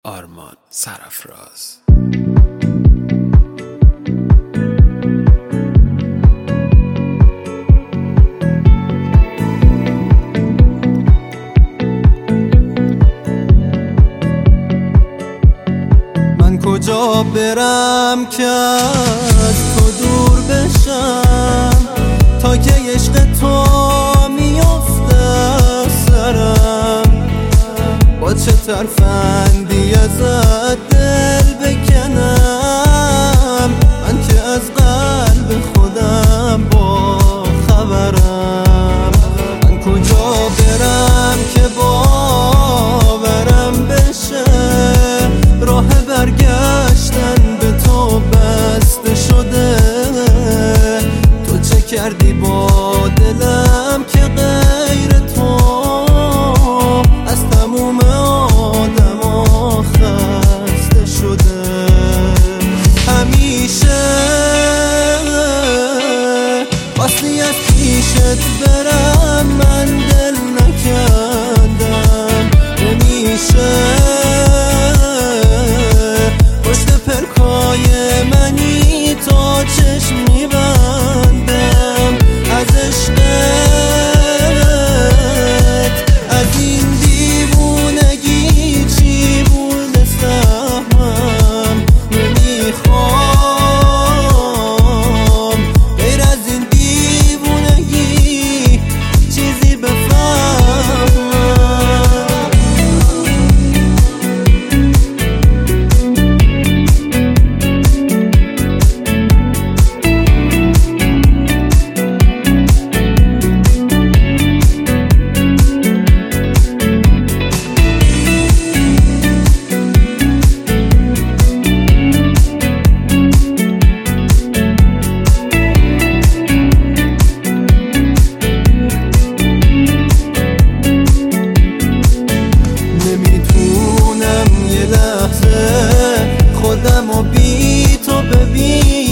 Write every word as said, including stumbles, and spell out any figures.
آرمان سرافراز. من کجا برم که از تو دور بشم، تا که عشق تو میافته سرم، با چه ترفندی ازت دل بکنم، من که از قلب خودم با خبرم. من کجا برم که باورم بشه، راه برگشتن به تو بسته شده. تو چه کردی با دلم که غیر تو از تموم آدما خسته شده. همیشه واسه از پیشت برم من دل نکردم، نمیشه پشت پرکای منی تا چشم میبندم. از عشقت از این دیوونگی چی بوده سهمم، نمیخوام غیر از این دیوونگی چیزی بفهمم. خودم و بی تو ببین